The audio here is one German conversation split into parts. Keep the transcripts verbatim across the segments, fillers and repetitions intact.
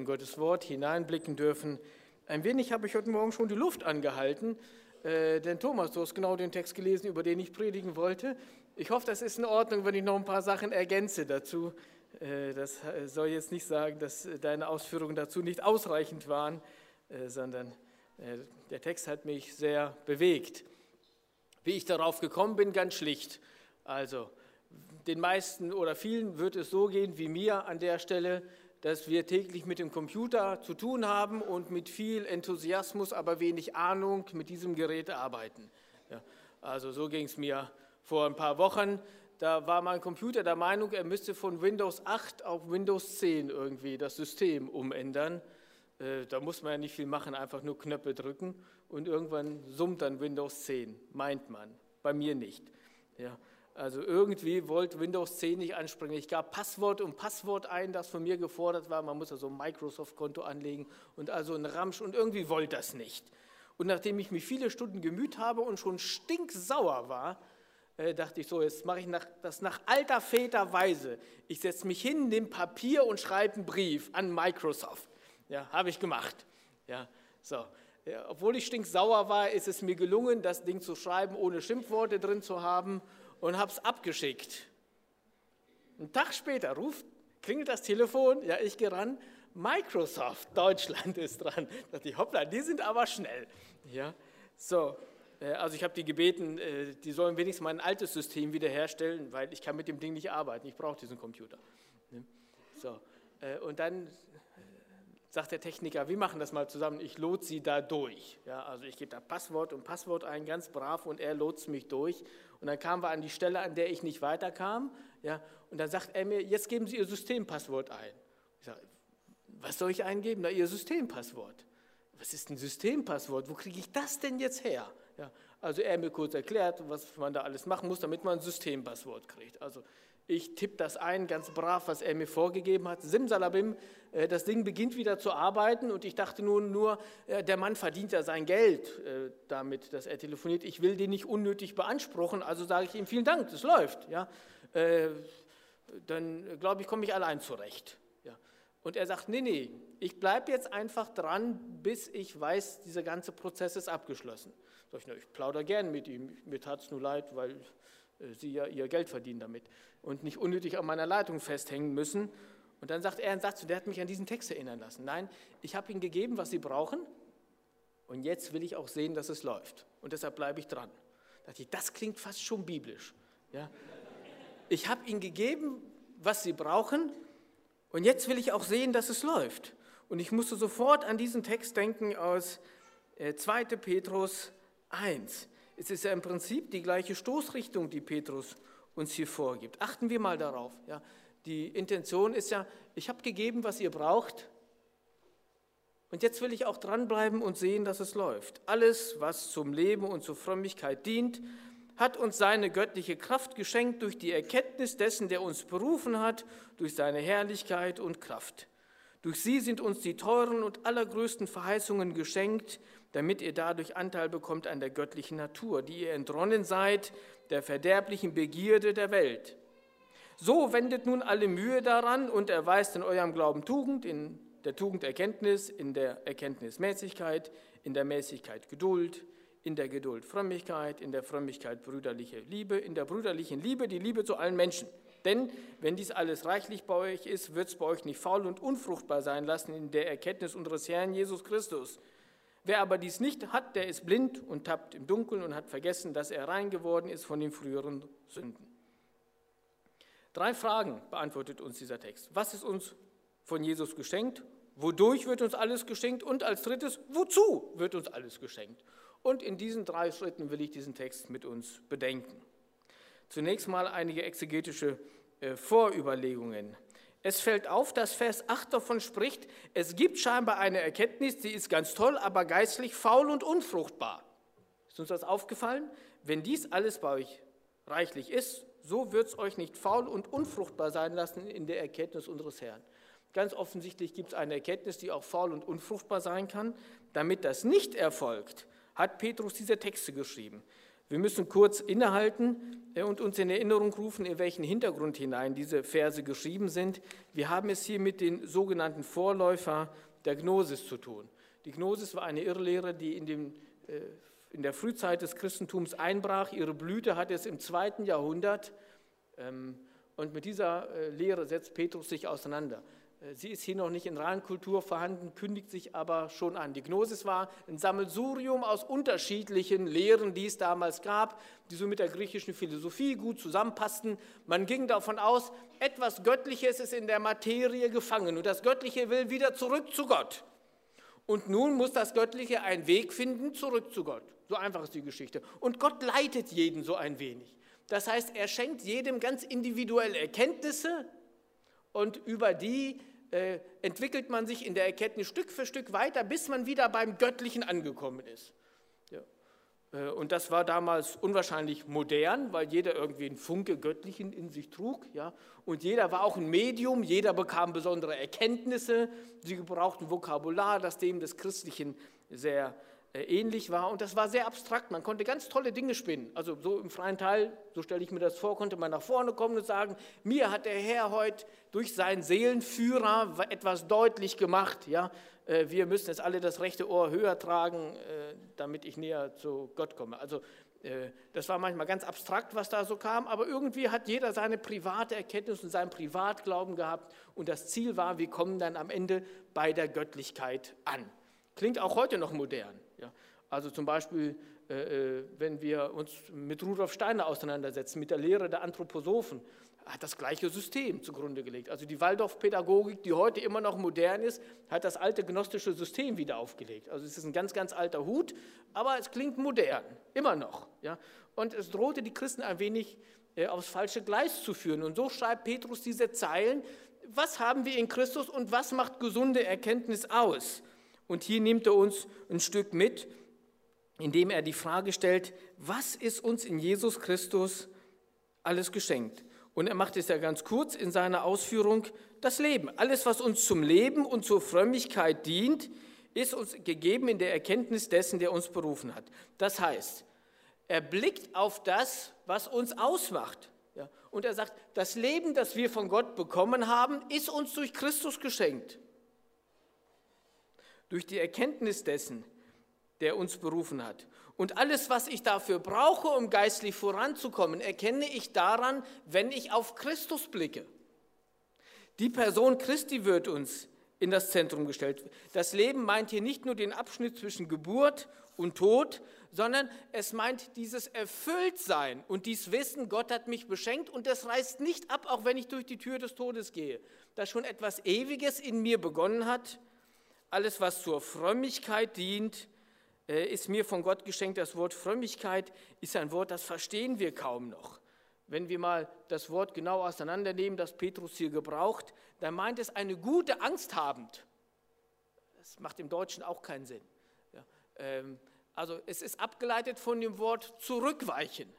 in Gottes Wort hineinblicken dürfen. Ein wenig habe ich heute Morgen schon die Luft angehalten, äh, denn Thomas, du hast genau den Text gelesen, über den ich predigen wollte. Ich hoffe, das ist in Ordnung, wenn ich noch ein paar Sachen ergänze dazu. Äh, das soll jetzt nicht sagen, dass deine Ausführungen dazu nicht ausreichend waren, äh, sondern äh, der Text hat mich sehr bewegt. Wie ich darauf gekommen bin, ganz schlicht. Also, den meisten oder vielen wird es so gehen wie mir an der Stelle, dass wir täglich mit dem Computer zu tun haben und mit viel Enthusiasmus, aber wenig Ahnung mit diesem Gerät arbeiten. Ja, also so ging es mir vor ein paar Wochen. Da war mein Computer der Meinung, er müsste von Windows acht auf Windows zehn irgendwie das System umändern. Äh, da muss man ja nicht viel machen, einfach nur Knöpfe drücken und irgendwann summt dann Windows zehn, meint man, bei mir nicht. Ja. Also irgendwie wollte Windows zehn nicht anspringen. Ich gab Passwort und Passwort ein, das von mir gefordert war. Man muss also ein Microsoft-Konto anlegen und also ein Ramsch und irgendwie wollte das nicht. Und nachdem ich mich viele Stunden gemüht habe und schon stinksauer war, äh, dachte ich so, jetzt mache ich nach, das nach alter Väterweise. Ich setze mich hin, nehme Papier und schreibe einen Brief an Microsoft. Ja, habe ich gemacht. Ja, so. Ja, obwohl ich stinksauer war, ist es mir gelungen, das Ding zu schreiben, ohne Schimpfworte drin zu haben. Und habe es abgeschickt. Einen Tag später ruft, klingelt das Telefon, ja, ich gehe ran, Microsoft Deutschland ist dran. Da dachte ich, hoppla, die sind aber schnell. Ja, so, also ich habe die gebeten, die sollen wenigstens mein altes System wiederherstellen, weil ich kann mit dem Ding nicht arbeiten, ich brauche diesen Computer. So, und dann sagt der Techniker, wir machen das mal zusammen, ich lotse Sie da durch. Ja, also ich gebe da Passwort und Passwort ein, ganz brav, und er lotst mich durch. Und dann kamen wir an die Stelle, an der ich nicht weiterkam. Ja, und dann sagt er mir, jetzt geben Sie Ihr Systempasswort ein. Ich sage, was soll ich eingeben? Na, Ihr Systempasswort. Was ist ein Systempasswort? Wo kriege ich das denn jetzt her? Ja, also er mir kurz erklärt, was man da alles machen muss, damit man ein Systempasswort kriegt. Also ich tippe das ein, ganz brav, was er mir vorgegeben hat. Simsalabim, das Ding beginnt wieder zu arbeiten und ich dachte nun nur, der Mann verdient ja sein Geld damit, dass er telefoniert. Ich will den nicht unnötig beanspruchen, also sage ich ihm, vielen Dank, das läuft. Ja, dann glaube ich, komme ich allein zurecht. Ja. Und er sagt, nee, nee, ich bleibe jetzt einfach dran, bis ich weiß, dieser ganze Prozess ist abgeschlossen. Sag ich, na, ich plaudere gern mit ihm, mir tat es nur leid, weil Sie ja ihr Geld verdienen damit und nicht unnötig an meiner Leitung festhängen müssen. Und dann sagt er einen Satz, und der hat mich an diesen Text erinnern lassen. Nein, ich habe Ihnen gegeben, was Sie brauchen, und jetzt will ich auch sehen, dass es läuft. Und deshalb bleibe ich dran. Da dachte ich, das klingt fast schon biblisch. Ja? Ich habe Ihnen gegeben, was Sie brauchen, und jetzt will ich auch sehen, dass es läuft. Und ich musste sofort an diesen Text denken aus zweiter Petrus eins. Es ist ja im Prinzip die gleiche Stoßrichtung, die Petrus uns hier vorgibt. Achten wir mal darauf. Ja. Die Intention ist ja, ich habe gegeben, was ihr braucht, und jetzt will ich auch dranbleiben und sehen, dass es läuft. Alles, was zum Leben und zur Frömmigkeit dient, hat uns seine göttliche Kraft geschenkt durch die Erkenntnis dessen, der uns berufen hat, durch seine Herrlichkeit und Kraft. Durch sie sind uns die teuren und allergrößten Verheißungen geschenkt, damit ihr dadurch Anteil bekommt an der göttlichen Natur, die ihr entronnen seid, der verderblichen Begierde der Welt. So wendet nun alle Mühe daran und erweist in eurem Glauben Tugend, in der Tugend Erkenntnis, in der Erkenntnis Mäßigkeit, in der Mäßigkeit Geduld, in der Geduld Frömmigkeit, in der Frömmigkeit brüderliche Liebe, in der brüderlichen Liebe die Liebe zu allen Menschen. Denn wenn dies alles reichlich bei euch ist, wird es bei euch nicht faul und unfruchtbar sein lassen in der Erkenntnis unseres Herrn Jesus Christus. Wer aber dies nicht hat, der ist blind und tappt im Dunkeln und hat vergessen, dass er rein geworden ist von den früheren Sünden. Drei Fragen beantwortet uns dieser Text. Was ist uns von Jesus geschenkt? Wodurch wird uns alles geschenkt? Und als drittes, wozu wird uns alles geschenkt? Und in diesen drei Schritten will ich diesen Text mit uns bedenken. Zunächst mal einige exegetische äh, Vorüberlegungen. Es fällt auf, dass Vers acht davon spricht, es gibt scheinbar eine Erkenntnis, die ist ganz toll, aber geistlich faul und unfruchtbar. Ist uns das aufgefallen? Wenn dies alles bei euch reichlich ist, so wird es euch nicht faul und unfruchtbar sein lassen in der Erkenntnis unseres Herrn. Ganz offensichtlich gibt es eine Erkenntnis, die auch faul und unfruchtbar sein kann. Damit das nicht erfolgt, hat Petrus diese Texte geschrieben. Wir müssen kurz innehalten und uns in Erinnerung rufen, in welchen Hintergrund hinein diese Verse geschrieben sind. Wir haben es hier mit den sogenannten Vorläufern der Gnosis zu tun. Die Gnosis war eine Irrlehre, die in, dem, in der Frühzeit des Christentums einbrach. Ihre Blüte hatte es im zweiten Jahrhundert. Und mit dieser Lehre setzt Petrus sich auseinander. Sie ist hier noch nicht in Reinkultur vorhanden, kündigt sich aber schon an. Die Gnosis war ein Sammelsurium aus unterschiedlichen Lehren, die es damals gab, die so mit der griechischen Philosophie gut zusammenpassten. Man ging davon aus, etwas Göttliches ist in der Materie gefangen und das Göttliche will wieder zurück zu Gott. Und nun muss das Göttliche einen Weg finden, zurück zu Gott. So einfach ist die Geschichte. Und Gott leitet jeden so ein wenig. Das heißt, er schenkt jedem ganz individuelle Erkenntnisse und über die äh, entwickelt man sich in der Erkenntnis Stück für Stück weiter, bis man wieder beim Göttlichen angekommen ist. Ja. Äh, und das war damals unwahrscheinlich modern, weil jeder irgendwie einen Funke Göttlichen in sich trug. Ja. Und jeder war auch ein Medium, jeder bekam besondere Erkenntnisse, sie gebrauchten Vokabular, das dem des Christlichen sehr ähnlich war, und das war sehr abstrakt. Man konnte ganz tolle Dinge spinnen. Also so im freien Teil, so stelle ich mir das vor, konnte man nach vorne kommen und sagen, mir hat der Herr heute durch seinen Seelenführer etwas deutlich gemacht. Ja? Wir müssen jetzt alle das rechte Ohr höher tragen, damit ich näher zu Gott komme. Also das war manchmal ganz abstrakt, was da so kam, aber irgendwie hat jeder seine private Erkenntnis und seinen Privatglauben gehabt, und das Ziel war, wir kommen dann am Ende bei der Göttlichkeit an. Klingt auch heute noch modern. Ja. Also zum Beispiel, äh, wenn wir uns mit Rudolf Steiner auseinandersetzen, mit der Lehre der Anthroposophen, hat das gleiche System zugrunde gelegt. Also die Waldorfpädagogik, die heute immer noch modern ist, hat das alte gnostische System wieder aufgelegt. Also es ist ein ganz, ganz alter Hut, aber es klingt modern, immer noch. Ja. Und es drohte die Christen ein wenig äh, aufs falsche Gleis zu führen. Und so schreibt Petrus diese Zeilen: Was haben wir in Christus und was macht gesunde Erkenntnis aus? Und hier nimmt er uns ein Stück mit, indem er die Frage stellt, was ist uns in Jesus Christus alles geschenkt? Und er macht es ja ganz kurz in seiner Ausführung: Das Leben. Alles, was uns zum Leben und zur Frömmigkeit dient, ist uns gegeben in der Erkenntnis dessen, der uns berufen hat. Das heißt, er blickt auf das, was uns ausmacht. Ja, und er sagt, das Leben, das wir von Gott bekommen haben, ist uns durch Christus geschenkt. Durch die Erkenntnis dessen, der uns berufen hat. Und alles, was ich dafür brauche, um geistlich voranzukommen, erkenne ich daran, wenn ich auf Christus blicke. Die Person Christi wird uns in das Zentrum gestellt. Das Leben meint hier nicht nur den Abschnitt zwischen Geburt und Tod, sondern es meint dieses Erfülltsein und dieses Wissen, Gott hat mich beschenkt, und das reißt nicht ab, auch wenn ich durch die Tür des Todes gehe, dass schon etwas Ewiges in mir begonnen hat. Alles, was zur Frömmigkeit dient, ist mir von Gott geschenkt. Das Wort Frömmigkeit ist ein Wort, das verstehen wir kaum noch. Wenn wir mal das Wort genau auseinandernehmen, das Petrus hier gebraucht, dann meint es eine gute Angst habend. Das macht im Deutschen auch keinen Sinn. Ja, ähm, also es ist abgeleitet von dem Wort zurückweichen,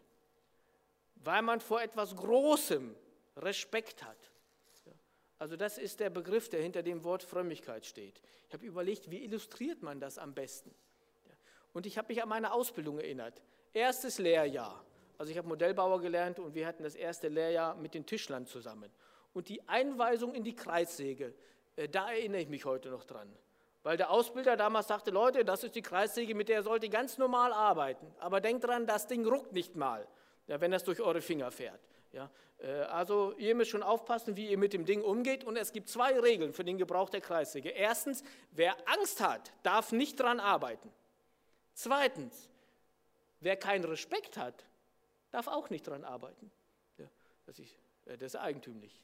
weil man vor etwas Großem Respekt hat. Also das ist der Begriff, der hinter dem Wort Frömmigkeit steht. Ich habe überlegt, wie illustriert man das am besten? Und ich habe mich an meine Ausbildung erinnert. Erstes Lehrjahr. Also ich habe Modellbauer gelernt und wir hatten das erste Lehrjahr mit den Tischlern zusammen. Und die Einweisung in die Kreissäge, da erinnere ich mich heute noch dran. Weil der Ausbilder damals sagte, Leute, das ist die Kreissäge, mit der sollt ihr ganz normal arbeiten. Aber denkt dran, das Ding ruckt nicht mal, ja, wenn das durch eure Finger fährt. Ja, also ihr müsst schon aufpassen, wie ihr mit dem Ding umgeht, und es gibt zwei Regeln für den Gebrauch der Kreissäge. Erstens, wer Angst hat, darf nicht dran arbeiten. Zweitens, wer keinen Respekt hat, darf auch nicht dran arbeiten. Ja, das, ist, das ist eigentümlich.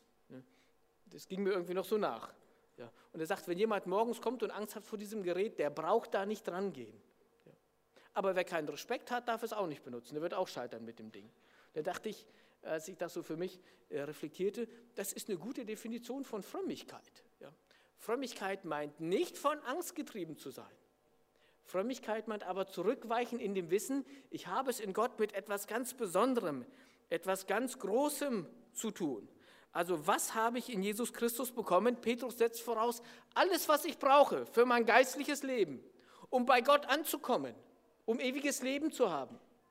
Das ging mir irgendwie noch so nach. Ja, und er sagt, wenn jemand morgens kommt und Angst hat vor diesem Gerät, der braucht da nicht dran gehen. Ja. Aber wer keinen Respekt hat, darf es auch nicht benutzen. Der wird auch scheitern mit dem Ding. Da dachte ich, als ich das so für mich äh, reflektierte, das ist eine gute Definition von Frömmigkeit. Ja. Frömmigkeit meint nicht, von Angst getrieben zu sein. Frömmigkeit meint aber zurückweichen in dem Wissen, ich habe es in Gott mit etwas ganz Besonderem, etwas ganz Großem zu tun. Also was habe ich in Jesus Christus bekommen? Petrus setzt voraus, alles, was ich brauche für mein geistliches Leben, um bei Gott anzukommen, um ewiges Leben zu haben.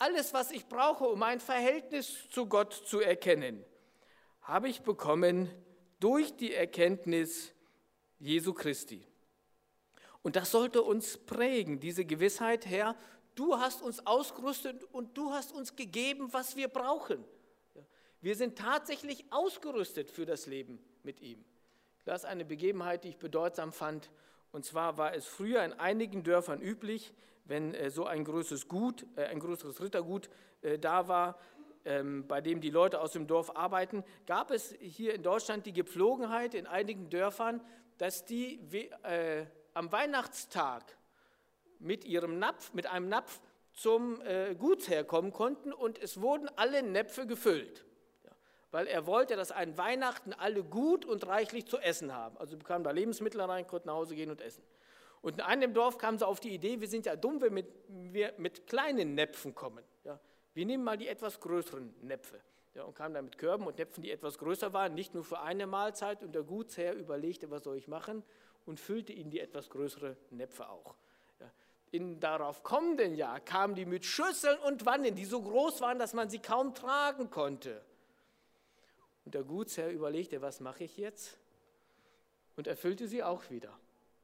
alles, was ich brauche, um ein Verhältnis zu Gott zu erkennen, habe ich bekommen durch die Erkenntnis Jesu Christi. Und das sollte uns prägen, diese Gewissheit, Herr, du hast uns ausgerüstet und du hast uns gegeben, was wir brauchen. Wir sind tatsächlich ausgerüstet für das Leben mit ihm. Das ist eine Begebenheit, die ich bedeutsam fand. Und zwar war es früher in einigen Dörfern üblich, wenn äh, so ein größeres Gut, äh, ein größeres Rittergut äh, da war, ähm, bei dem die Leute aus dem Dorf arbeiten, gab es hier in Deutschland die Gepflogenheit in einigen Dörfern, dass die äh, am Weihnachtstag mit ihrem Napf, mit einem Napf zum äh, Gutsherr kommen konnten und es wurden alle Näpfe gefüllt. Weil er wollte, dass an Weihnachten alle gut und reichlich zu essen haben. Also bekamen da Lebensmittel rein, konnten nach Hause gehen und essen. Und in einem Dorf kamen sie auf die Idee, wir sind ja dumm, wenn wir mit, wir mit kleinen Näpfen kommen. Ja, wir nehmen mal die etwas größeren Näpfe. Ja, und kamen dann mit Körben und Näpfen, die etwas größer waren, nicht nur für eine Mahlzeit. Und der Gutsherr überlegte, was soll ich machen, und füllte ihnen die etwas größere Näpfe auch. Ja, im darauf kommenden Jahr kamen die mit Schüsseln und Wannen, die so groß waren, dass man sie kaum tragen konnte. Und der Gutsherr überlegte, was mache ich jetzt? Und erfüllte sie auch wieder.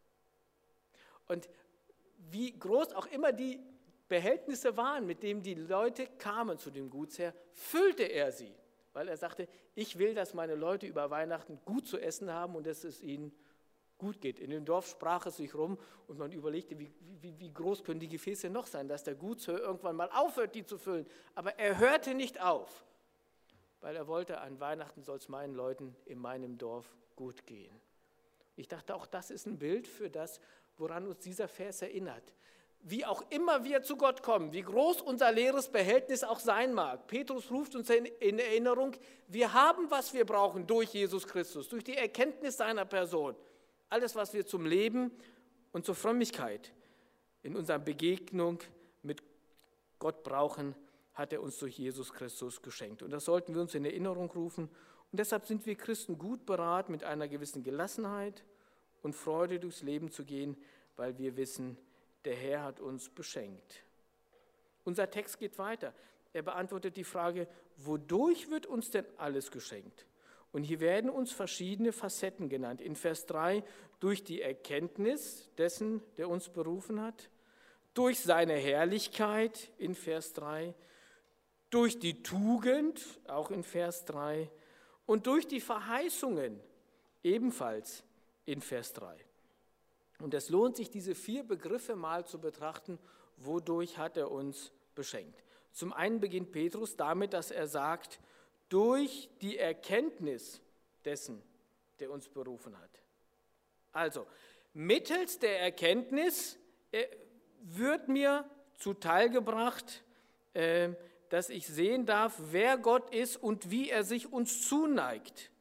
Und wie groß auch immer die Behältnisse waren, mit denen die Leute kamen zu dem Gutsherr, füllte er sie. Weil er sagte, ich will, dass meine Leute über Weihnachten gut zu essen haben und dass es ihnen gut geht. In dem Dorf sprach es sich rum und man überlegte, wie, wie, wie groß können die Gefäße noch sein, dass der Gutsherr irgendwann mal aufhört, die zu füllen. Aber er hörte nicht auf, weil er wollte, an Weihnachten soll es meinen Leuten in meinem Dorf gut gehen. Ich dachte, auch das ist ein Bild für das, woran uns dieser Vers erinnert. Wie auch immer wir zu Gott kommen, wie groß unser leeres Behältnis auch sein mag. Petrus ruft uns in, in Erinnerung, wir haben, was wir brauchen durch Jesus Christus, durch die Erkenntnis seiner Person. Alles, was wir zum Leben und zur Frömmigkeit in unserer Begegnung mit Gott brauchen, hat er uns durch Jesus Christus geschenkt. Und das sollten wir uns in Erinnerung rufen. Und deshalb sind wir Christen gut beraten, mit einer gewissen Gelassenheit und Freude durchs Leben zu gehen, weil wir wissen, der Herr hat uns beschenkt. Unser Text geht weiter. Er beantwortet die Frage, wodurch wird uns denn alles geschenkt? Und hier werden uns verschiedene Facetten genannt. In Vers drei, durch die Erkenntnis dessen, der uns berufen hat, durch seine Herrlichkeit in Vers drei, durch die Tugend, auch in Vers drei, und durch die Verheißungen, ebenfalls in Vers drei. Und es lohnt sich, diese vier Begriffe mal zu betrachten, wodurch hat er uns beschenkt. Zum einen beginnt Petrus damit, dass er sagt, durch die Erkenntnis dessen, der uns berufen hat. Also, mittels der Erkenntnis äh, wird mir zuteilgebracht, äh, dass ich sehen darf, wer Gott ist und wie er sich uns zuneigt.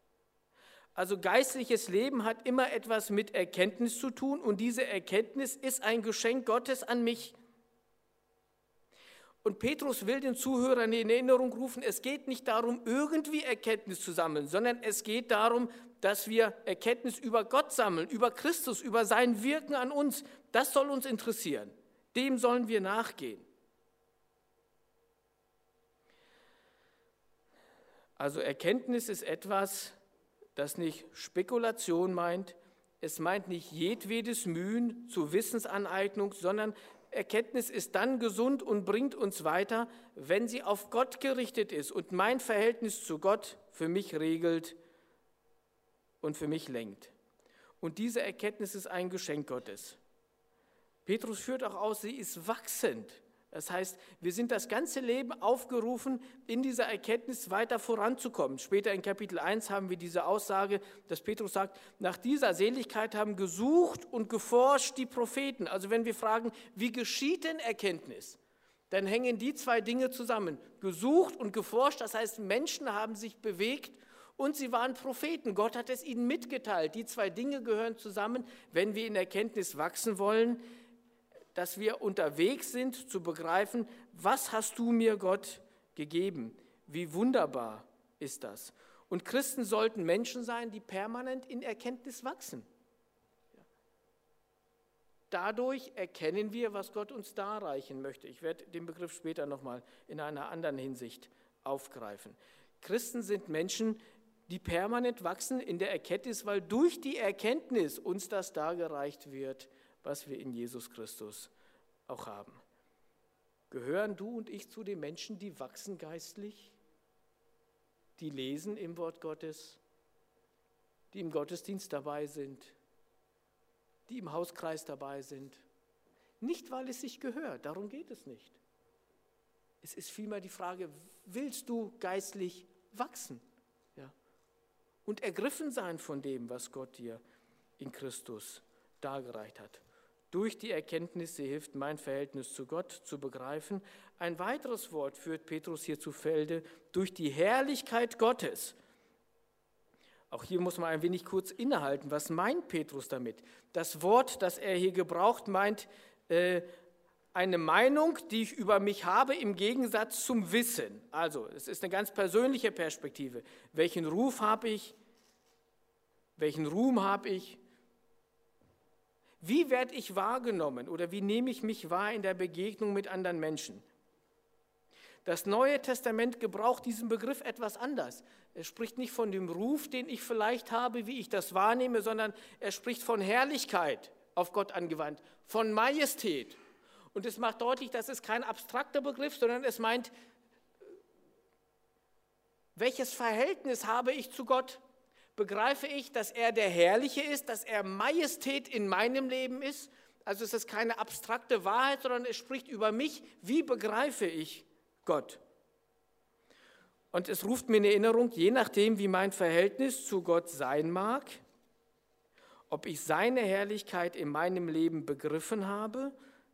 Also geistliches Leben hat immer etwas mit Erkenntnis zu tun und diese Erkenntnis ist ein Geschenk Gottes an mich. Und Petrus will den Zuhörern in Erinnerung rufen, es geht nicht darum, irgendwie Erkenntnis zu sammeln, sondern es geht darum, dass wir Erkenntnis über Gott sammeln, über Christus, über sein Wirken an uns. Das soll uns interessieren. Dem sollen wir nachgehen. Also Erkenntnis ist etwas, das nicht Spekulation meint, es meint nicht jedwedes Mühen zur Wissensaneignung, sondern Erkenntnis ist dann gesund und bringt uns weiter, wenn sie auf Gott gerichtet ist und mein Verhältnis zu Gott für mich regelt und für mich lenkt. Und diese Erkenntnis ist ein Geschenk Gottes. Petrus führt auch aus, sie ist wachsend. Das heißt, wir sind das ganze Leben aufgerufen, in dieser Erkenntnis weiter voranzukommen. Später in Kapitel eins haben wir diese Aussage, dass Petrus sagt, nach dieser Seligkeit haben gesucht und geforscht die Propheten. Also wenn wir fragen, wie geschieht denn Erkenntnis, dann hängen die zwei Dinge zusammen. Gesucht und geforscht, das heißt, Menschen haben sich bewegt und sie waren Propheten. Gott hat es ihnen mitgeteilt. Die zwei Dinge gehören zusammen, wenn wir in Erkenntnis wachsen wollen, dass wir unterwegs sind, zu begreifen, was hast du mir, Gott, gegeben? Wie wunderbar ist das? Und Christen sollten Menschen sein, die permanent in Erkenntnis wachsen. dadurch erkennen wir, was Gott uns darreichen möchte. Ich werde den Begriff später nochmal in einer anderen Hinsicht aufgreifen. Christen sind Menschen, die permanent wachsen in der Erkenntnis, weil durch die Erkenntnis uns das dargereicht wird, was wir in Jesus Christus auch haben. Gehören du und ich zu den Menschen, die wachsen geistlich, die lesen im Wort Gottes, die im Gottesdienst dabei sind, die im Hauskreis dabei sind? Nicht, weil es sich gehört, darum geht es nicht. Es ist vielmehr die Frage, willst du geistlich wachsen? Ja. Und ergriffen sein von dem, was Gott dir in Christus dargereicht hat. Durch die Erkenntnis, sie hilft, mein Verhältnis zu Gott zu begreifen. Ein weiteres Wort führt Petrus hier zu Felde, durch die Herrlichkeit Gottes. Auch hier muss man ein wenig kurz innehalten. Was meint Petrus damit? Das Wort, das er hier gebraucht, meint äh, eine Meinung, die ich über mich habe, im Gegensatz zum Wissen. Also, es ist eine ganz persönliche Perspektive. Welchen Ruf habe ich? Welchen Ruhm habe ich? Wie werde ich wahrgenommen oder wie nehme ich mich wahr in der Begegnung mit anderen Menschen? Das Neue Testament gebraucht diesen Begriff etwas anders. Er spricht nicht von dem Ruf, den ich vielleicht habe, wie ich das wahrnehme, sondern er spricht von Herrlichkeit, auf Gott angewandt, von Majestät. Und es macht deutlich, dass es kein abstrakter Begriff, sondern es meint, welches Verhältnis habe ich zu Gott? Begreife ich, dass er der Herrliche ist, dass er Majestät in meinem Leben ist? Also es ist keine abstrakte Wahrheit, sondern es spricht über mich. Wie begreife ich Gott? Und es ruft mir in Erinnerung, je nachdem, wie mein Verhältnis zu Gott sein mag, ob ich seine Herrlichkeit in meinem Leben begriffen habe,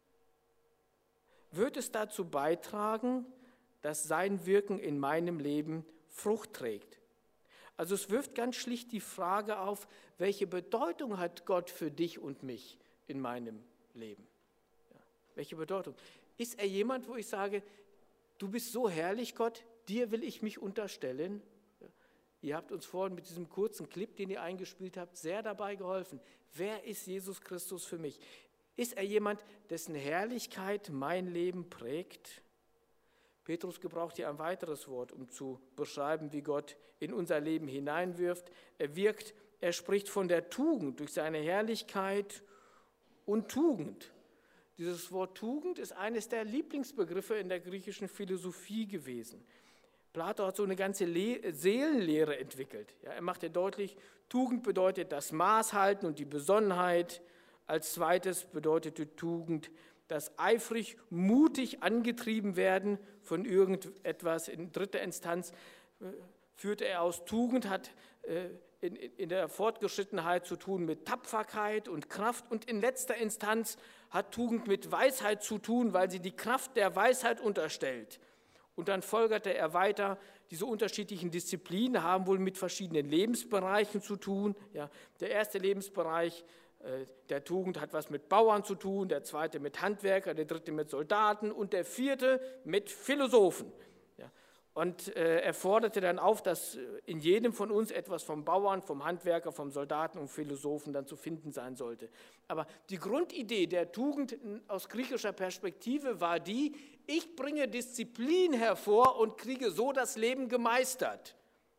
wird es dazu beitragen, dass sein Wirken in meinem Leben Frucht trägt. Also es wirft ganz schlicht die Frage auf, welche Bedeutung hat Gott für dich und mich in meinem Leben? Ja, welche Bedeutung? Ist er jemand, wo ich sage, du bist so herrlich, Gott, dir will ich mich unterstellen? Ja, ihr habt uns vorhin mit diesem kurzen Clip, den ihr eingespielt habt, sehr dabei geholfen. Wer ist Jesus Christus für mich? Ist er jemand, dessen Herrlichkeit mein Leben prägt? Petrus gebraucht hier ein weiteres Wort, um zu beschreiben, wie Gott in unser Leben hineinwirft. Er wirkt, er spricht von der Tugend durch seine Herrlichkeit und Tugend. Dieses Wort Tugend ist eines der Lieblingsbegriffe in der griechischen Philosophie gewesen. Plato hat so eine ganze Le- Seelenlehre entwickelt. Ja, er macht ja deutlich, Tugend bedeutet das Maß halten und die Besonnenheit. Als zweites bedeutete Tugend das eifrig, mutig angetrieben werden von irgendetwas. In dritter Instanz äh, führte er aus, Tugend hat äh, in, in der Fortgeschrittenheit zu tun mit Tapferkeit und Kraft. Und in letzter Instanz hat Tugend mit Weisheit zu tun, weil sie die Kraft der Weisheit unterstellt. Und dann folgerte er weiter, diese unterschiedlichen Disziplinen haben wohl mit verschiedenen Lebensbereichen zu tun. Ja, der erste Lebensbereich der Tugend hat was mit Bauern zu tun, der zweite mit Handwerker, der dritte mit Soldaten und der vierte mit Philosophen. Ja, und äh, er forderte dann auf, dass in jedem von uns etwas vom Bauern, vom Handwerker, vom Soldaten und Philosophen dann zu finden sein sollte. Aber die Grundidee der Tugend aus griechischer Perspektive war die, ich bringe Disziplin hervor und kriege so das Leben gemeistert.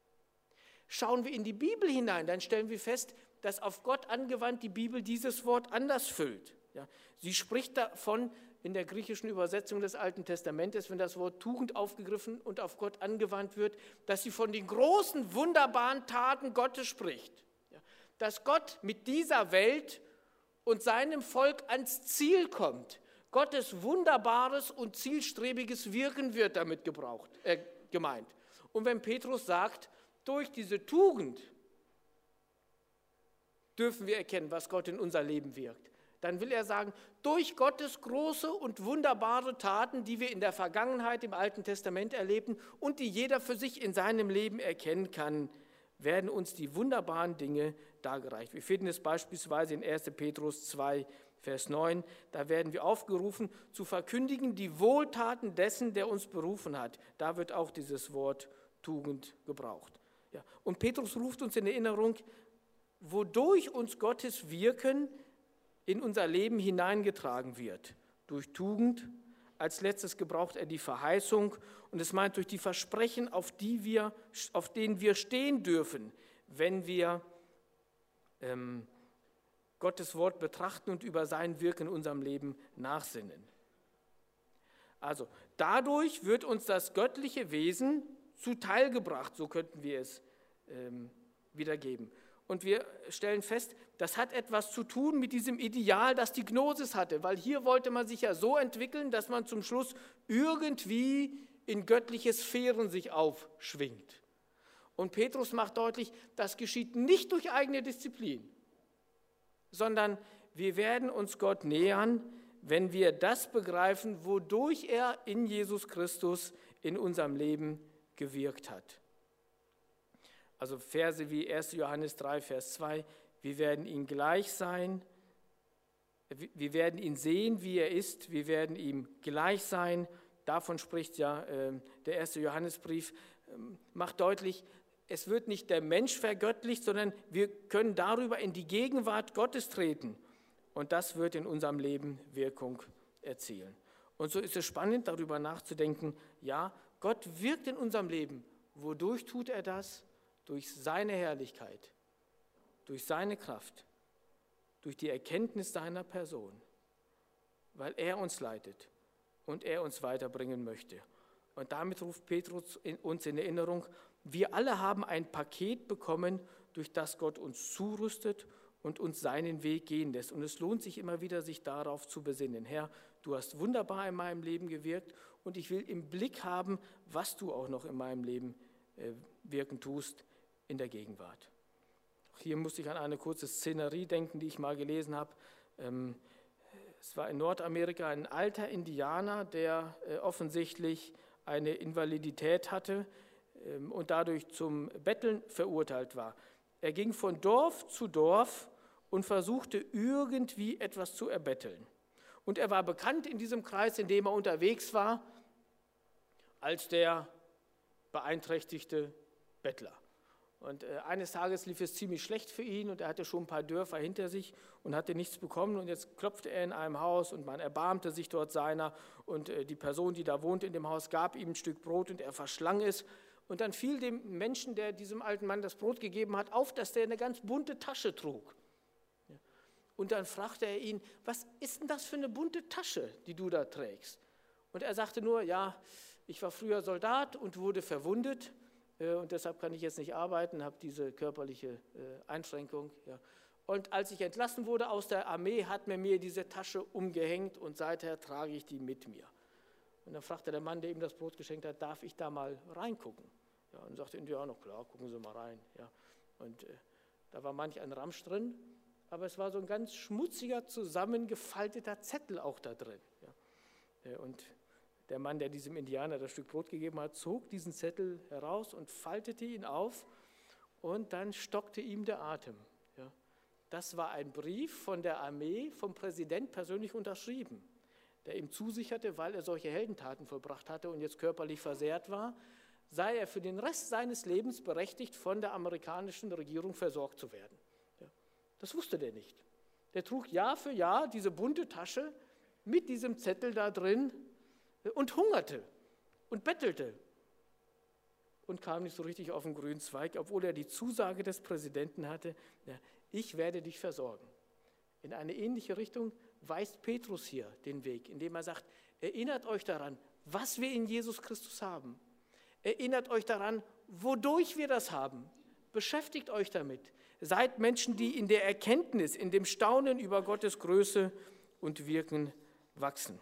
Schauen wir in die Bibel hinein, dann stellen wir fest, dass auf Gott angewandt die Bibel dieses Wort anders füllt. Ja, sie spricht davon in der griechischen Übersetzung des Alten Testamentes, wenn das Wort Tugend aufgegriffen und auf Gott angewandt wird, dass sie von den großen, wunderbaren Taten Gottes spricht. Ja, dass Gott mit dieser Welt und seinem Volk ans Ziel kommt. Gottes wunderbares und zielstrebiges Wirken wird damit gebraucht, äh, gemeint. Und wenn Petrus sagt, durch diese Tugend dürfen wir erkennen, was Gott in unser Leben wirkt. Dann will er sagen, durch Gottes große und wunderbare Taten, die wir in der Vergangenheit im Alten Testament erlebten und die jeder für sich in seinem Leben erkennen kann, werden uns die wunderbaren Dinge dargereicht. Wir finden es beispielsweise in erster Petrus zwei, Vers neun, da werden wir aufgerufen, zu verkündigen die Wohltaten dessen, der uns berufen hat. Da wird auch dieses Wort Tugend gebraucht. Ja. Und Petrus ruft uns in Erinnerung, wodurch uns Gottes Wirken in unser Leben hineingetragen wird. Durch Tugend, als letztes gebraucht er die Verheißung und es meint durch die Versprechen, auf, die wir, auf denen wir stehen dürfen, wenn wir ähm, Gottes Wort betrachten und über sein Wirken in unserem Leben nachsinnen. Also dadurch wird uns das göttliche Wesen zuteilgebracht, so könnten wir es ähm, wiedergeben. Und wir stellen fest, das hat etwas zu tun mit diesem Ideal, das die Gnosis hatte, weil hier wollte man sich ja so entwickeln, dass man zum Schluss irgendwie in göttliche Sphären sich aufschwingt. Und Petrus macht deutlich, das geschieht nicht durch eigene Disziplin, sondern wir werden uns Gott nähern, wenn wir das begreifen, wodurch er in Jesus Christus in unserem Leben gewirkt hat. Also Verse wie erster Johannes drei, Vers zwei, wir werden ihm gleich sein, wir werden ihn sehen, wie er ist, wir werden ihm gleich sein. Davon spricht ja äh, der erste Johannesbrief, äh, macht deutlich, es wird nicht der Mensch vergöttlicht, sondern wir können darüber in die Gegenwart Gottes treten. Und das wird in unserem Leben Wirkung erzielen. Und so ist es spannend, darüber nachzudenken, ja, Gott wirkt in unserem Leben. Wodurch tut er das? Durch seine Herrlichkeit, durch seine Kraft, durch die Erkenntnis seiner Person, weil er uns leitet und er uns weiterbringen möchte. Und damit ruft Petrus uns in Erinnerung, wir alle haben ein Paket bekommen, durch das Gott uns zurüstet und uns seinen Weg gehen lässt. Und es lohnt sich immer wieder, sich darauf zu besinnen. Herr, du hast wunderbar in meinem Leben gewirkt und ich will im Blick haben, was du auch noch in meinem Leben äh, wirken tust in der Gegenwart. Hier musste ich an eine kurze Szenerie denken, die ich mal gelesen habe. Ähm, es war in Nordamerika ein alter Indianer, der äh, offensichtlich eine Invalidität hatte ähm, und dadurch zum Betteln verurteilt war. Er ging von Dorf zu Dorf und versuchte irgendwie etwas zu erbetteln. Und er war bekannt in diesem Kreis, in dem er unterwegs war, als der beeinträchtigte Bettler. Und äh, eines Tages lief es ziemlich schlecht für ihn und er hatte schon ein paar Dörfer hinter sich und hatte nichts bekommen. Und jetzt klopfte er in einem Haus und man erbarmte sich dort seiner. Und äh, die Person, die da wohnte in dem Haus, gab ihm ein Stück Brot und er verschlang es. Und dann fiel dem Menschen, der diesem alten Mann das Brot gegeben hat, auf, dass der eine ganz bunte Tasche trug. Und dann fragte er ihn, was ist denn das für eine bunte Tasche, die du da trägst? Und er sagte nur, ja, ich war früher Soldat und wurde verwundet äh, und deshalb kann ich jetzt nicht arbeiten, habe diese körperliche äh, Einschränkung. Ja. Und als ich entlassen wurde aus der Armee, hat man mir diese Tasche umgehängt und seither trage ich die mit mir. Und dann fragte der Mann, der ihm das Brot geschenkt hat, darf ich da mal reingucken? Ja, und sagte, ja, noch klar, gucken Sie mal rein. Ja. Und äh, da war manch ein Ramsch drin, aber es war so ein ganz schmutziger, zusammengefalteter Zettel auch da drin. Ja. Und der Mann, der diesem Indianer das Stück Brot gegeben hat, zog diesen Zettel heraus und faltete ihn auf und dann stockte ihm der Atem. Ja. Das war ein Brief von der Armee, vom Präsident persönlich unterschrieben, der ihm zusicherte, weil er solche Heldentaten vollbracht hatte und jetzt körperlich versehrt war, sei er für den Rest seines Lebens berechtigt, von der amerikanischen Regierung versorgt zu werden. Ja, das wusste der nicht. Der trug Jahr für Jahr diese bunte Tasche mit diesem Zettel da drin und hungerte und bettelte und kam nicht so richtig auf den grünen Zweig, obwohl er die Zusage des Präsidenten hatte, ja, ich werde dich versorgen. In eine ähnliche Richtung weist Petrus hier den Weg, indem er sagt, erinnert euch daran, was wir in Jesus Christus haben. Erinnert euch daran, wodurch wir das haben. Beschäftigt euch damit. Seid Menschen, die in der Erkenntnis, in dem Staunen über Gottes Größe und Wirken wachsen.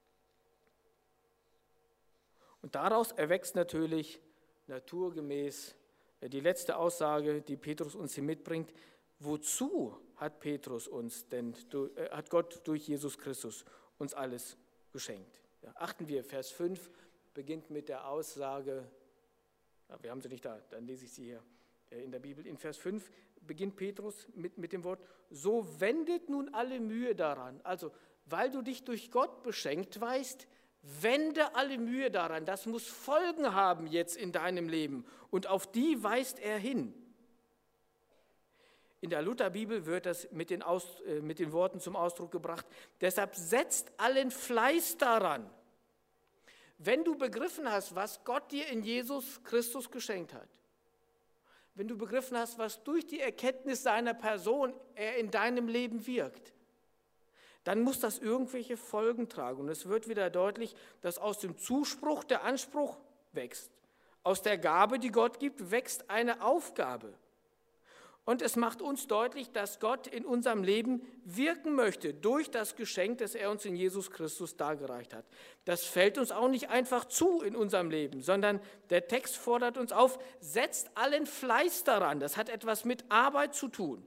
Und daraus erwächst natürlich naturgemäß die letzte Aussage, die Petrus uns hier mitbringt. Wozu hat Petrus uns denn, äh, hat Gott durch Jesus Christus uns alles geschenkt? Ja, achten wir, Vers fünf beginnt mit der Aussage, ja, wir haben sie nicht da, dann lese ich sie hier in der Bibel. In Vers fünf beginnt Petrus mit, mit dem Wort, so wendet nun alle Mühe daran. Also, weil du dich durch Gott beschenkt weißt, wende alle Mühe daran. Das muss Folgen haben jetzt in deinem Leben und auf die weist er hin. In der Lutherbibel wird das mit den, Aus, äh, mit den Worten zum Ausdruck gebracht. Deshalb setzt allen Fleiß daran. Wenn du begriffen hast, was Gott dir in Jesus Christus geschenkt hat, wenn du begriffen hast, was durch die Erkenntnis seiner Person er in deinem Leben wirkt, dann muss das irgendwelche Folgen tragen. Und es wird wieder deutlich, dass aus dem Zuspruch der Anspruch wächst. Aus der Gabe, die Gott gibt, wächst eine Aufgabe. Und es macht uns deutlich, dass Gott in unserem Leben wirken möchte durch das Geschenk, das er uns in Jesus Christus dargereicht hat. Das fällt uns auch nicht einfach zu in unserem Leben, sondern der Text fordert uns auf, setzt allen Fleiß daran. Das hat etwas mit Arbeit zu tun.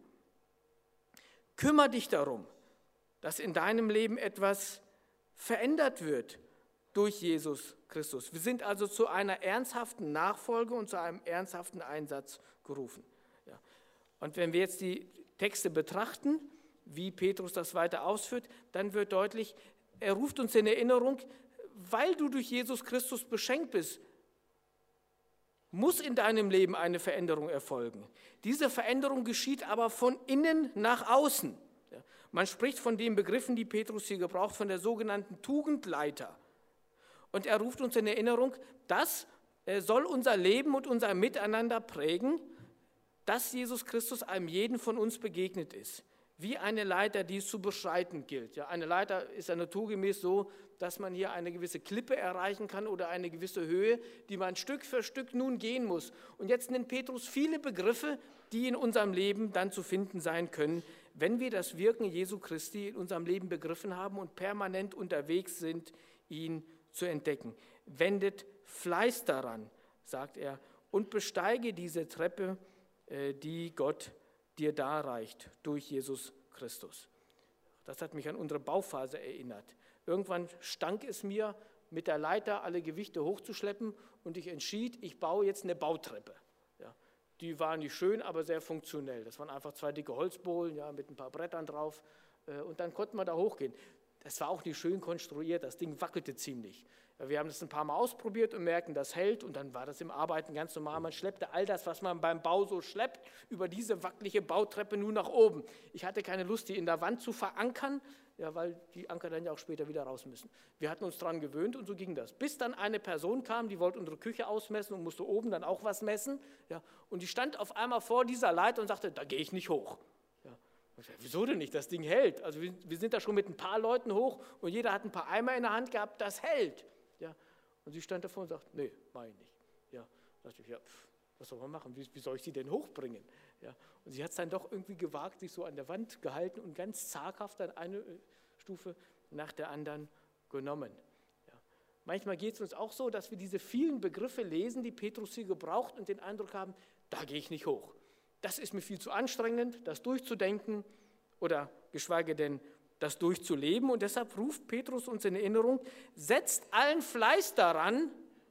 Kümmer dich darum, dass in deinem Leben etwas verändert wird durch Jesus Christus. Wir sind also zu einer ernsthaften Nachfolge und zu einem ernsthaften Einsatz gerufen. Ja. Und wenn wir jetzt die Texte betrachten, wie Petrus das weiter ausführt, dann wird deutlich, er ruft uns in Erinnerung, weil du durch Jesus Christus beschenkt bist, muss in deinem Leben eine Veränderung erfolgen. Diese Veränderung geschieht aber von innen nach außen. Ja. Man spricht von den Begriffen, die Petrus hier gebraucht, von der sogenannten Tugendleiter. Und er ruft uns in Erinnerung, das soll unser Leben und unser Miteinander prägen, dass Jesus Christus einem jeden von uns begegnet ist. Wie eine Leiter, die es zu beschreiten gilt. Ja, eine Leiter ist ja naturgemäß so, dass man hier eine gewisse Klippe erreichen kann oder eine gewisse Höhe, die man Stück für Stück nun gehen muss. Und jetzt nennt Petrus viele Begriffe, die in unserem Leben dann zu finden sein können, wenn wir das Wirken Jesu Christi in unserem Leben begriffen haben und permanent unterwegs sind, ihn zu entdecken. Wendet Fleiß daran, sagt er, und besteige diese Treppe, die Gott dir darreicht durch Jesus Christus. Das hat mich an unsere Bauphase erinnert. Irgendwann stank es mir, mit der Leiter alle Gewichte hochzuschleppen und ich entschied, ich baue jetzt eine Bautreppe. Ja, die war nicht schön, aber sehr funktionell. Das waren einfach zwei dicke Holzbohlen, ja, mit ein paar Brettern drauf und dann konnten wir da hochgehen. Das war auch nicht schön konstruiert, das Ding wackelte ziemlich. Wir haben das ein paar Mal ausprobiert und merkten, das hält und dann war das im Arbeiten ganz normal. Man schleppte all das, was man beim Bau so schleppt, über diese wackelige Bautreppe nun nach oben. Ich hatte keine Lust, die in der Wand zu verankern, ja, weil die Anker dann ja auch später wieder raus müssen. Wir hatten uns daran gewöhnt und so ging das. Bis dann eine Person kam, die wollte unsere Küche ausmessen und musste oben dann auch was messen. Ja, und die stand auf einmal vor dieser Leiter und sagte, da gehe ich nicht hoch. Wieso denn nicht? Das Ding hält. Also wir, wir sind da schon mit ein paar Leuten hoch und jeder hat ein paar Eimer in der Hand gehabt, das hält. Ja. Und sie stand davor und sagt, nee, mach ich nicht. Ja. Da dachte ich, ja, pff, was soll man machen? Wie, wie soll ich sie denn hochbringen? Ja. Und sie hat es dann doch irgendwie gewagt, sich so an der Wand gehalten und ganz zaghaft dann eine Stufe nach der anderen genommen. Ja. Manchmal geht es uns auch so, dass wir diese vielen Begriffe lesen, die Petrus hier gebraucht und den Eindruck haben, da gehe ich nicht hoch. Das ist mir viel zu anstrengend, das durchzudenken oder geschweige denn das durchzuleben. Und deshalb ruft Petrus uns in Erinnerung, setzt allen Fleiß daran,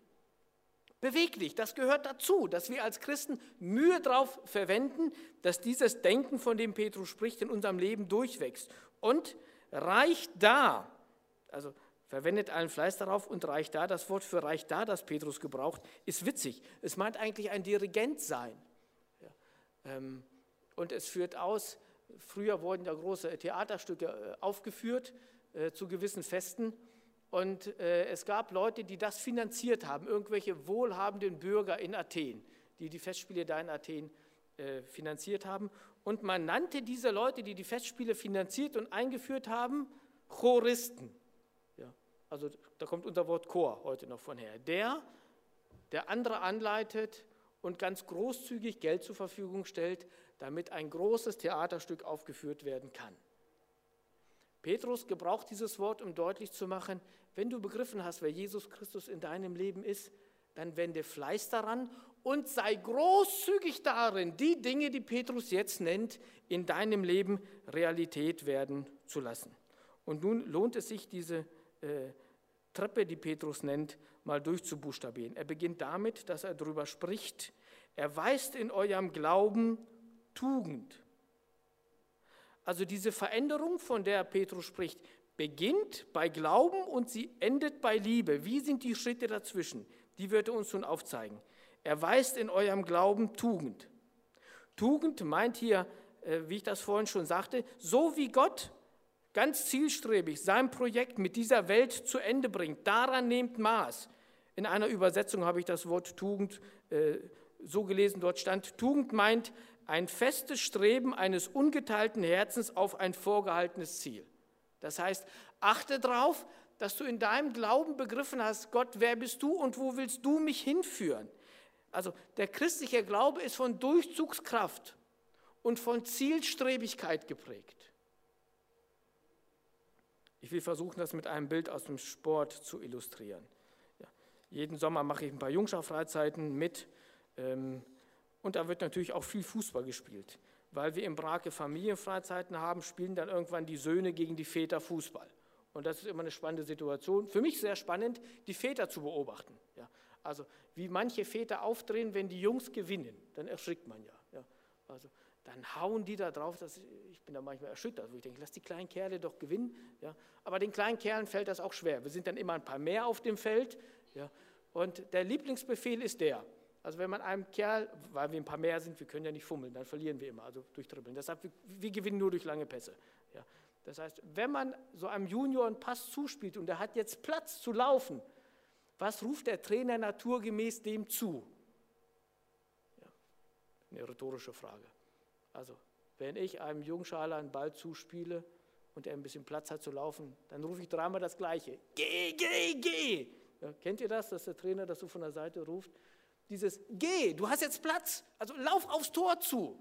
beweglich, das gehört dazu, dass wir als Christen Mühe darauf verwenden, dass dieses Denken, von dem Petrus spricht, in unserem Leben durchwächst. Und reicht da, also verwendet allen Fleiß darauf und reicht da, das Wort für reicht da, das Petrus gebraucht, ist witzig. Es meint eigentlich ein Dirigent sein. Und es führt aus, früher wurden ja große Theaterstücke aufgeführt äh, zu gewissen Festen und äh, es gab Leute, die das finanziert haben, irgendwelche wohlhabenden Bürger in Athen, die die Festspiele da in Athen äh, finanziert haben und man nannte diese Leute, die die Festspiele finanziert und eingeführt haben, Choristen. Ja, also da kommt unser Wort Chor heute noch von her. Der, der andere anleitet und ganz großzügig Geld zur Verfügung stellt, damit ein großes Theaterstück aufgeführt werden kann. Petrus gebraucht dieses Wort, um deutlich zu machen, wenn du begriffen hast, wer Jesus Christus in deinem Leben ist, dann wende Fleiß daran und sei großzügig darin, die Dinge, die Petrus jetzt nennt, in deinem Leben Realität werden zu lassen. Und nun lohnt es sich, diese äh, Treppe, die Petrus nennt, mal durchzubuchstabieren. Er beginnt damit, dass er darüber spricht, erweist in eurem Glauben Tugend. Also diese Veränderung, von der Petrus spricht, beginnt bei Glauben und sie endet bei Liebe. Wie sind die Schritte dazwischen? Die wird er uns nun aufzeigen. Erweist in eurem Glauben Tugend. Tugend meint hier wie ich das vorhin schon sagte, so wie Gott ganz zielstrebig sein Projekt mit dieser Welt zu Ende bringt, daran nehmt Maß. In einer Übersetzung habe ich das Wort Tugend äh, so gelesen, dort stand, Tugend meint ein festes Streben eines ungeteilten Herzens auf ein vorgehaltenes Ziel. Das heißt, achte darauf, dass du in deinem Glauben begriffen hast, Gott, wer bist du und wo willst du mich hinführen? Also der christliche Glaube ist von Durchzugskraft und von Zielstrebigkeit geprägt. Ich will versuchen, das mit einem Bild aus dem Sport zu illustrieren. Ja, jeden Sommer mache ich ein paar Jungschar-Freizeiten mit ähm, und da wird natürlich auch viel Fußball gespielt. Weil wir in Brake Familienfreizeiten haben, spielen dann irgendwann die Söhne gegen die Väter Fußball. Und das ist immer eine spannende Situation. Für mich sehr spannend, die Väter zu beobachten. Ja, also wie manche Väter aufdrehen, wenn die Jungs gewinnen, dann erschrickt man ja. ja also, dann hauen die da drauf, dass ich bin da manchmal erschüttert, wo ich denke, lass die kleinen Kerle doch gewinnen. Ja. Aber den kleinen Kerlen fällt das auch schwer. Wir sind dann immer ein paar mehr auf dem Feld. Ja. Und der Lieblingsbefehl ist der, also wenn man einem Kerl, weil wir ein paar mehr sind, wir können ja nicht fummeln, dann verlieren wir immer, also durch Dribbeln. Deshalb, wir, wir gewinnen nur durch lange Pässe. Ja. Das heißt, wenn man so einem Junior einen Pass zuspielt und er hat jetzt Platz zu laufen, was ruft der Trainer naturgemäß dem zu? Ja. Eine rhetorische Frage. Also, wenn ich einem Jungschaler einen Ball zuspiele und er ein bisschen Platz hat zu laufen, dann rufe ich dreimal das Gleiche. Geh, geh, geh! Ja, kennt ihr das, dass der Trainer das so von der Seite ruft? Dieses Geh, du hast jetzt Platz, also lauf aufs Tor zu.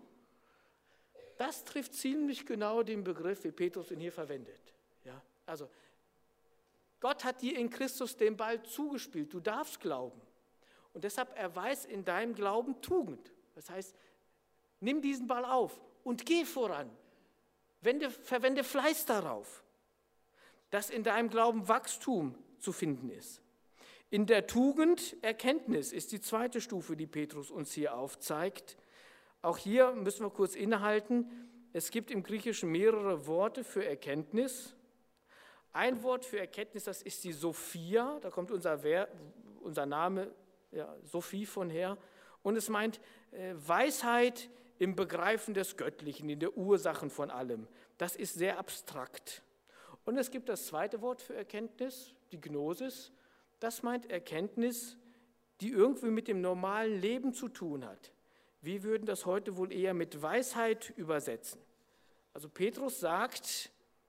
Das trifft ziemlich genau den Begriff, wie Petrus ihn hier verwendet. Ja, also, Gott hat dir in Christus den Ball zugespielt, du darfst glauben. Und deshalb erweis in deinem Glauben Tugend. Das heißt, nimm diesen Ball auf und geh voran. Wende, verwende Fleiß darauf, dass in deinem Glauben Wachstum zu finden ist. In der Tugend Erkenntnis ist die zweite Stufe, die Petrus uns hier aufzeigt. Auch hier müssen wir kurz innehalten. Es gibt im Griechischen mehrere Worte für Erkenntnis. Ein Wort für Erkenntnis, das ist die Sophia, da kommt unser, unser Name ja, Sophie von her. Und es meint äh, Weisheit im Begreifen des Göttlichen, in der Ursachen von allem. Das ist sehr abstrakt. Und es gibt das zweite Wort für Erkenntnis, die Gnosis. Das meint Erkenntnis, die irgendwie mit dem normalen Leben zu tun hat. Wir würden das heute wohl eher mit Weisheit übersetzen. Also Petrus sagt,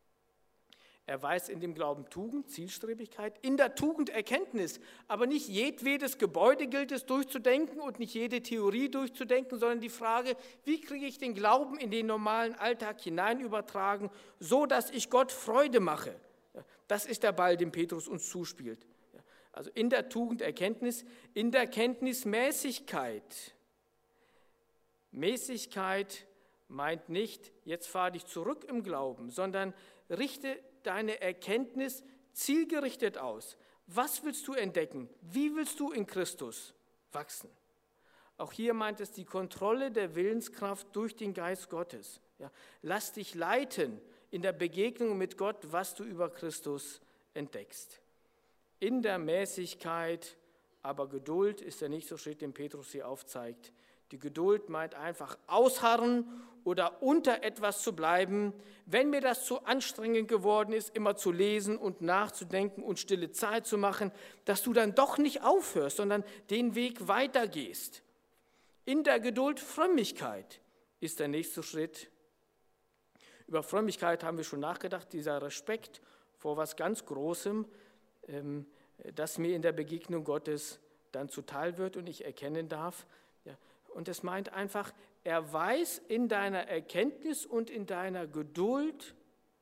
er weiß in dem Glauben Tugend, Zielstrebigkeit, in der Tugend Erkenntnis, aber nicht jedwedes Gebäude gilt es durchzudenken und nicht jede Theorie durchzudenken, sondern die Frage, wie kriege ich den Glauben in den normalen Alltag hinein übertragen, so dass ich Gott Freude mache. Das ist der Ball, den Petrus uns zuspielt. Also in der Tugend Erkenntnis, in der Kenntnis Mäßigkeit. Mäßigkeit meint nicht, jetzt fahr dich zurück im Glauben, sondern richte deine Erkenntnis zielgerichtet aus. Was willst du entdecken? Wie willst du in Christus wachsen? Auch hier meint es die Kontrolle der Willenskraft durch den Geist Gottes. Ja, lass dich leiten in der Begegnung mit Gott, was du über Christus entdeckst. In der Mäßigkeit, aber Geduld ist der nächste Schritt, den Petrus hier aufzeigt. Die Geduld meint einfach ausharren oder unter etwas zu bleiben, wenn mir das zu anstrengend geworden ist, immer zu lesen und nachzudenken und stille Zeit zu machen, dass du dann doch nicht aufhörst, sondern den Weg weitergehst. In der Geduld Frömmigkeit ist der nächste Schritt. Über Frömmigkeit haben wir schon nachgedacht, dieser Respekt vor was ganz Großem, das mir in der Begegnung Gottes dann zuteil wird und ich erkennen darf. Und es meint einfach, er weiß in deiner Erkenntnis und in deiner Geduld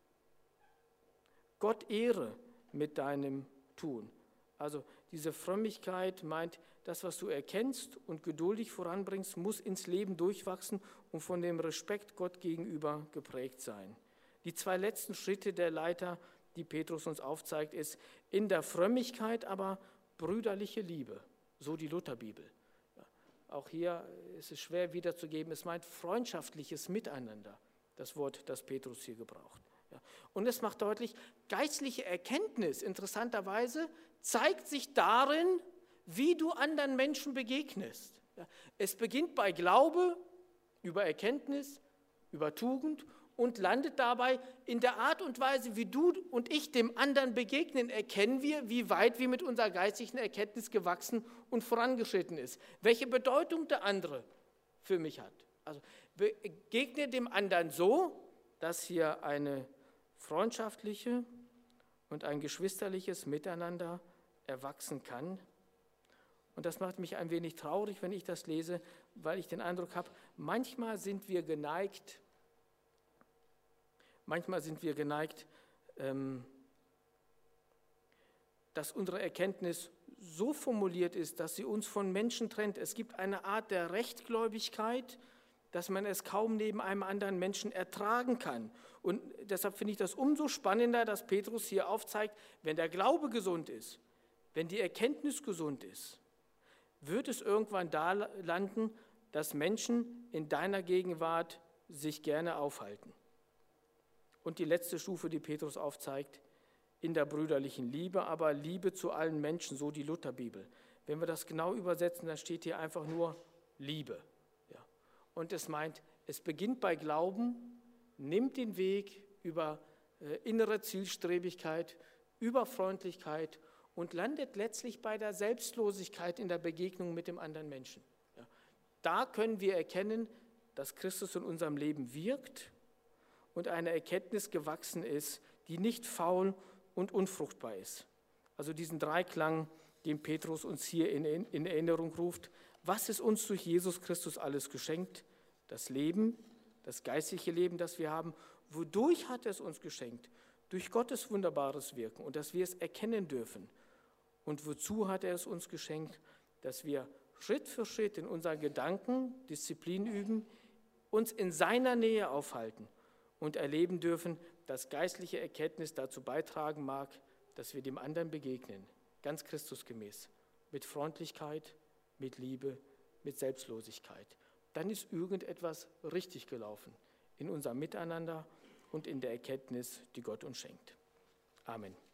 Gott Ehre mit deinem Tun. Also diese Frömmigkeit meint, das, was du erkennst und geduldig voranbringst, muss ins Leben durchwachsen und von dem Respekt Gott gegenüber geprägt sein. Die zwei letzten Schritte der Leiter, die Petrus uns aufzeigt, ist in der Frömmigkeit aber brüderliche Liebe, so die Lutherbibel. Auch hier ist es schwer wiederzugeben, es meint freundschaftliches Miteinander, das Wort, das Petrus hier gebraucht. Ja. Und es macht deutlich, geistliche Erkenntnis, interessanterweise, zeigt sich darin, wie du anderen Menschen begegnest. Ja. Es beginnt bei Glaube über Erkenntnis über Tugend und landet dabei in der Art und Weise, wie du und ich dem anderen begegnen, erkennen wir, wie weit wir mit unserer geistigen Erkenntnis gewachsen und vorangeschritten ist. Welche Bedeutung der andere für mich hat. Also begegne dem anderen so, dass hier eine freundschaftliche und ein geschwisterliches Miteinander erwachsen kann. Und das macht mich ein wenig traurig, wenn ich das lese, weil ich den Eindruck habe, manchmal sind wir geneigt, manchmal sind wir geneigt, ähm, dass unsere Erkenntnis so formuliert ist, dass sie uns von Menschen trennt. Es gibt eine Art der Rechtgläubigkeit, dass man es kaum neben einem anderen Menschen ertragen kann. Und deshalb finde ich das umso spannender, dass Petrus hier aufzeigt, wenn der Glaube gesund ist, wenn die Erkenntnis gesund ist, wird es irgendwann da landen, dass Menschen in deiner Gegenwart sich gerne aufhalten. Und die letzte Stufe, die Petrus aufzeigt, in der brüderlichen Liebe, aber Liebe zu allen Menschen, so die Lutherbibel. Wenn wir das genau übersetzen, dann steht hier einfach nur Liebe. Ja. Und es meint, es beginnt bei Glauben, nimmt den Weg über äh, innere Zielstrebigkeit, über Freundlichkeit und landet letztlich bei der Selbstlosigkeit in der Begegnung mit dem anderen Menschen. Ja. Da können wir erkennen, dass Christus in unserem Leben wirkt und eine Erkenntnis gewachsen ist, die nicht faul und unfruchtbar ist. Also diesen Dreiklang, den Petrus uns hier in, in Erinnerung ruft. Was ist uns durch Jesus Christus alles geschenkt? Das Leben, das geistliche Leben, das wir haben. Wodurch hat er es uns geschenkt? Durch Gottes wunderbares Wirken und dass wir es erkennen dürfen. Und wozu hat er es uns geschenkt? Dass wir Schritt für Schritt in unseren Gedanken Disziplin üben, uns in seiner Nähe aufhalten und erleben dürfen, dass geistliche Erkenntnis dazu beitragen mag, dass wir dem anderen begegnen, ganz Christusgemäß, mit Freundlichkeit, mit Liebe, mit Selbstlosigkeit. Dann ist irgendetwas richtig gelaufen in unserem Miteinander und in der Erkenntnis, die Gott uns schenkt. Amen.